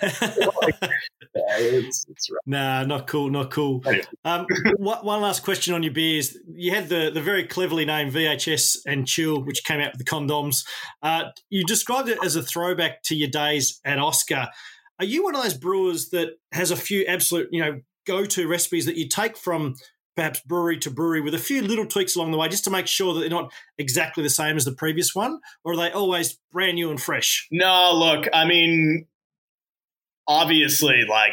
It's right. Nah, not cool. Anyway. One last question on your beers. You had the very cleverly named VHS and Chill, which came out with the condoms. You described it as a throwback to your days at Oscar. Are you one of those brewers that has a few absolute, go-to recipes that you take from perhaps brewery to brewery with a few little tweaks along the way just to make sure that they're not exactly the same as the previous one? Or are they always brand new and fresh? No, look, I mean, obviously, like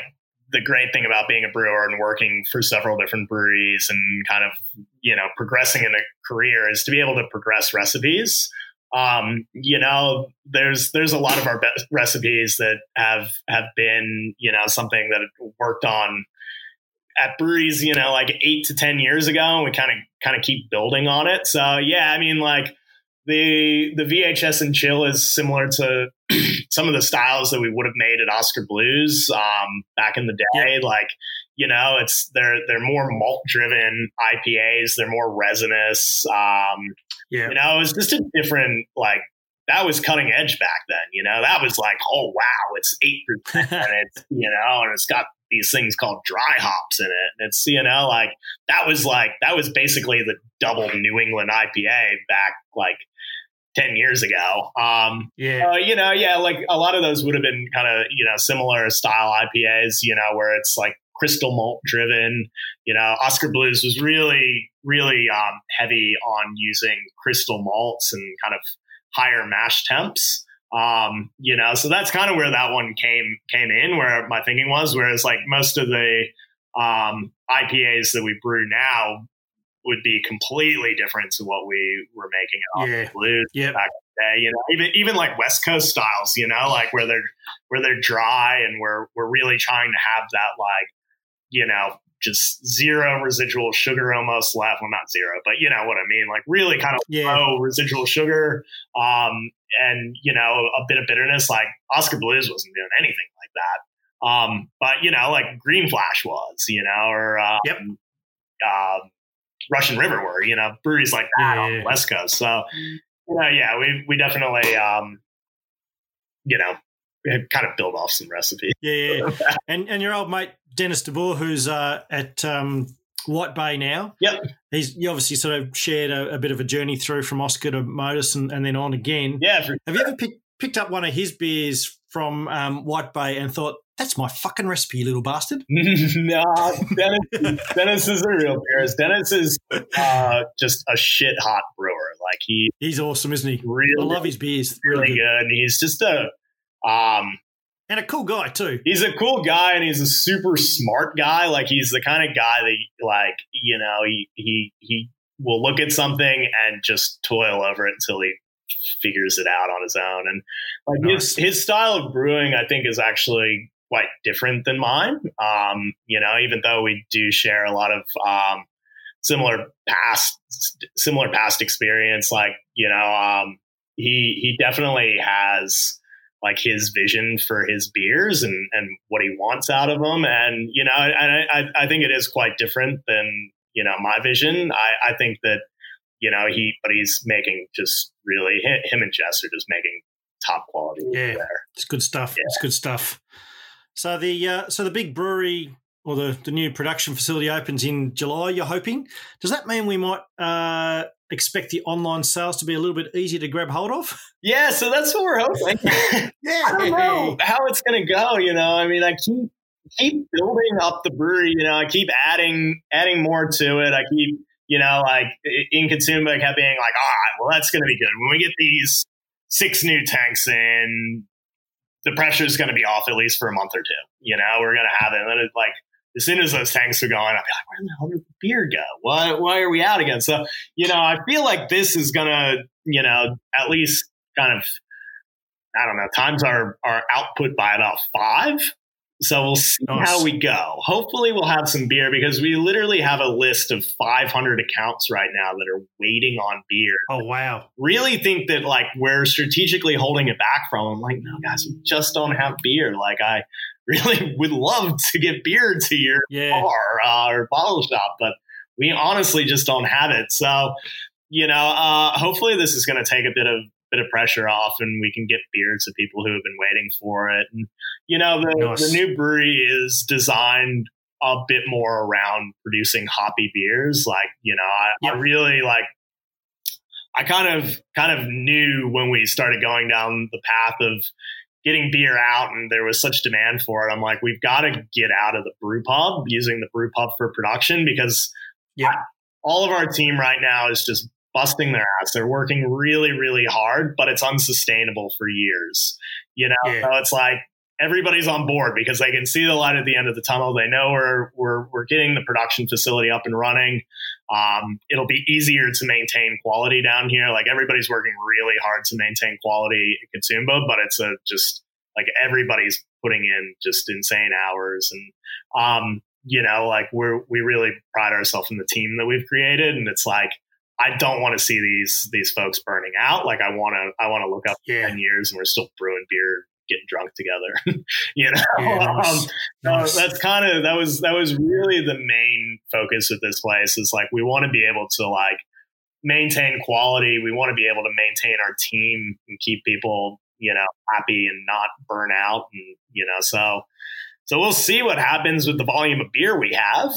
the great thing about being a brewer and working for several different breweries and kind of, progressing in a career is to be able to progress recipes. There's a lot of our best recipes that have been, something that worked on at breweries, like 8 to 10 years ago. And we kind of keep building on it. So yeah, I mean, like the VHS and chill is similar to some of the styles that we would have made at Oscar Blues back in the day. Like, they're more malt driven IPAs. They're more resinous. It was just a different, like, that was cutting edge back then. That was like, oh wow, it's 8% and it's and it's got these things called dry hops in it. And it's that was basically the double New England IPA back like 10 years ago. Like a lot of those would have been kind of, similar style IPAs, where it's like crystal malt driven. Oscar Blues was really, really heavy on using crystal malts and kind of higher mash temps. So that's kind of where that one came in, where my thinking was, whereas like most of the IPAs that we brew now would be completely different to what we were making at Oscar Blues back in the day. Even like West Coast styles, like where they're dry and we're really trying to have that, like, just zero residual sugar almost left. Well, not zero, but you know what I mean? Like really kind of low residual sugar. And, a bit of bitterness. Like Oscar Blues wasn't doing anything like that. But, like Green Flash was, or Russian River were, breweries like that on the West Coast. So, we definitely, kind of build off some recipes. And your old mate, Dennis DeBoer, who's at White Bay now. Yep. You obviously sort of shared a bit of a journey through from Oscar to Modus and then on again. Yeah. Have you ever picked up one of his beers from White Bay and thought, that's my fucking recipe, you little bastard? No, Dennis is a real beerist. Dennis is just a shit hot brewer. Like he's awesome, isn't he? Really, I love his beers. Really good. And he's just and a cool guy too. He's a cool guy, and he's a super smart guy. Like he's the kind of guy that, like, he will look at something and just toil over it until he figures it out on his own. And like his style of brewing, I think, is actually quite different than mine. Even though we do share a lot of similar past experience, like he definitely has like his vision for his beers and what he wants out of them. And, I think it is quite different than, my vision. I think that, but he's making just really, him and Jess are just making top quality. Yeah. There. It's good stuff. Yeah. It's good stuff. So the big brewery or the new production facility opens in July, you're hoping. Does that mean we might expect the online sales to be a little bit easier to grab hold of? Yeah, so that's what we're hoping. I don't know how it's going to go. I mean, I keep building up the brewery. I keep adding more to it. I keep, like in Consume, I kept being like, all right, well, that's going to be good. When we get these 6 new tanks in, the pressure is going to be off at least for a month or two. We're going to have it. And then it's like, as soon as those tanks are going, I'll be like, where the hell did the beer go? Why are we out again? So, I feel like this is going to, at least kind of, I don't know, times our output by about 5. So we'll see how we go. Hopefully we'll have some beer, because we literally have a list of 500 accounts right now that are waiting on beer. Oh, wow. Really think that like we're strategically holding it back from them. Like, no, guys, we just don't have beer. Like I really would love to get beer to your bar or bottle shop, but we honestly just don't have it. So, hopefully this is going to take a bit of pressure off and we can get beer to people who have been waiting for it. And, the new brewery is designed a bit more around producing hoppy beers. Like, I really like, I kind of knew when we started going down the path of getting beer out and there was such demand for it. I'm like, we've got to get out of the brew pub, using the brew pub for production, because all of our team right now is just busting their ass. They're working really, really hard, but it's unsustainable for years. So it's like, everybody's on board because they can see the light at the end of the tunnel. They know we're getting the production facility up and running. It'll be easier to maintain quality down here. Like everybody's working really hard to maintain quality at Katoomba, but it's just like everybody's putting in just insane hours. And, like we really pride ourselves in the team that we've created. And it's like, I don't want to see these folks burning out. Like I want to look up 10 years and we're still brewing beer, getting drunk together. Nice. That was really the main focus of this place is like, we want to be able to like maintain quality. We want to be able to maintain our team and keep people, happy and not burn out. And, so we'll see what happens with the volume of beer we have.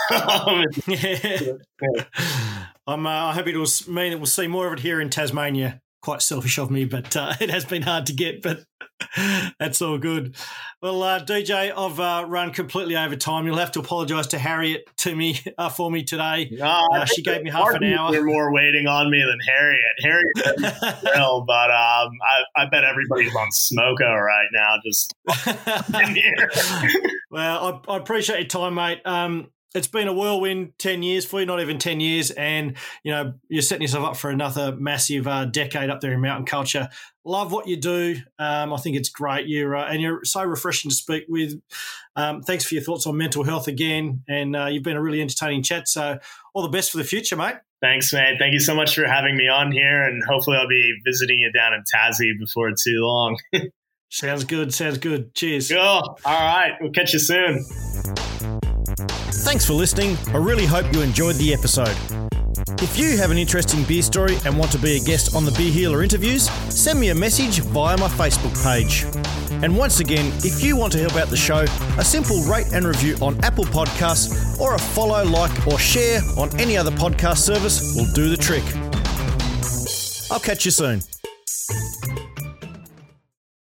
I'm happy to mean that we'll see more of it here in Tasmania. Quite selfish of me, but it has been hard to get, but that's all good. Well, DJ, I've run completely over time. You'll have to apologise to Harriet for me today. She gave me half an hour. They're more waiting on me than Harriet. Harriet's thrilled, but I bet everybody's on Smoko right now just in here. Well, I appreciate your time, mate. It's been a whirlwind 10 years for you, not even 10 years. And, you're setting yourself up for another massive decade up there in mountain culture. Love what you do. I think it's great. You're so refreshing to speak with. Thanks for your thoughts on mental health again. And you've been a really entertaining chat. So all the best for the future, mate. Thanks, man. Thank you so much for having me on here. And hopefully I'll be visiting you down in Tassie before too long. Sounds good. Cheers. Cool. All right. We'll catch you soon. Thanks for listening. I really hope you enjoyed the episode. If you have an interesting beer story and want to be a guest on the Beer Healer interviews, send me a message via my Facebook page. And once again, if you want to help out the show, a simple rate and review on Apple Podcasts or a follow, like or share on any other podcast service will do the trick. I'll catch you soon.